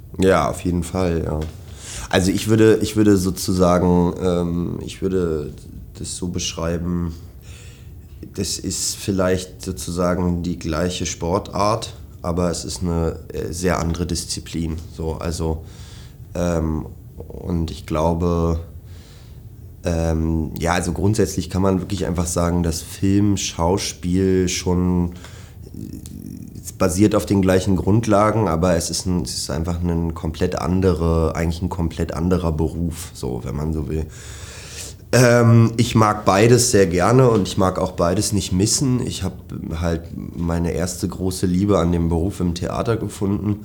Ja, auf jeden Fall, ja. Also ich würde sozusagen, ich würde das so beschreiben, das ist vielleicht sozusagen die gleiche Sportart, aber es ist eine sehr andere Disziplin. So, also, und ich glaube, ja, also grundsätzlich kann man wirklich einfach sagen, dass Film, Schauspiel schon es basiert auf den gleichen Grundlagen, aber es ist einfach eigentlich ein komplett anderer Beruf, so, wenn man so will. Ich mag beides sehr gerne und ich mag auch beides nicht missen. Ich habe halt meine erste große Liebe an dem Beruf im Theater gefunden.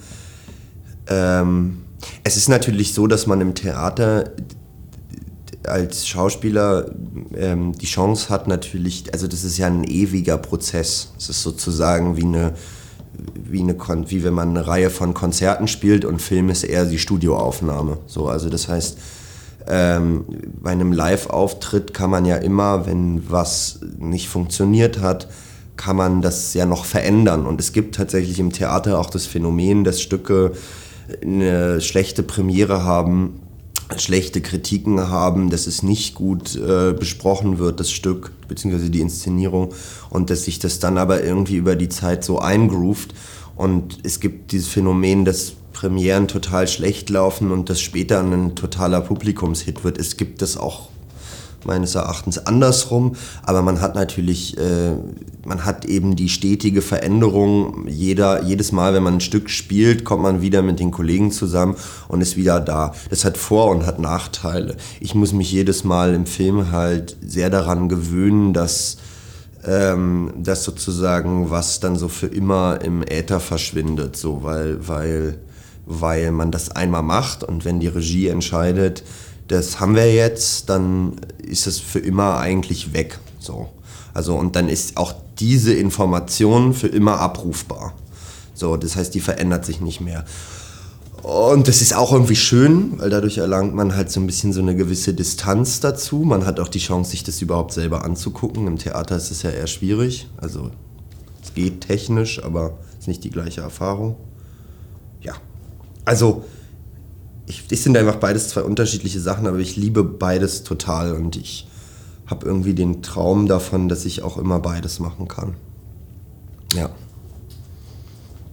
Es ist natürlich so, dass man im Theater als Schauspieler die Chance hat natürlich, also das ist ja ein ewiger Prozess. Es ist sozusagen wie wenn man eine Reihe von Konzerten spielt und Film ist eher die Studioaufnahme. So, also das heißt, bei einem Live-Auftritt kann man ja immer, wenn was nicht funktioniert hat, kann man das ja noch verändern. Und es gibt tatsächlich im Theater auch das Phänomen, dass Stücke eine schlechte Premiere haben, schlechte Kritiken haben, dass es nicht gut besprochen wird, das Stück, beziehungsweise die Inszenierung, und dass sich das dann aber irgendwie über die Zeit so eingroovt. Und es gibt dieses Phänomen, dass Premieren total schlecht laufen und das später ein totaler Publikumshit wird. Es gibt das auch meines Erachtens andersrum, aber man hat natürlich, man hat eben die stetige Veränderung. Jedes Mal, wenn man ein Stück spielt, kommt man wieder mit den Kollegen zusammen und ist wieder da. Das hat Vor- und hat Nachteile. Ich muss mich jedes Mal im Film halt sehr daran gewöhnen, dass sozusagen was dann so für immer im Äther verschwindet, so, weil man das einmal macht und wenn die Regie entscheidet, das haben wir jetzt, dann ist es für immer eigentlich weg. So. Also, und dann ist auch diese Information für immer abrufbar. So, das heißt, die verändert sich nicht mehr. Und das ist auch irgendwie schön, weil dadurch erlangt man halt so ein bisschen so eine gewisse Distanz dazu. Man hat auch die Chance, sich das überhaupt selber anzugucken. Im Theater ist es ja eher schwierig. Also es geht technisch, aber es ist nicht die gleiche Erfahrung. Ja, also ich sind einfach beides zwei unterschiedliche Sachen, aber ich liebe beides total und ich habe irgendwie den Traum davon, dass ich auch immer beides machen kann. Ja.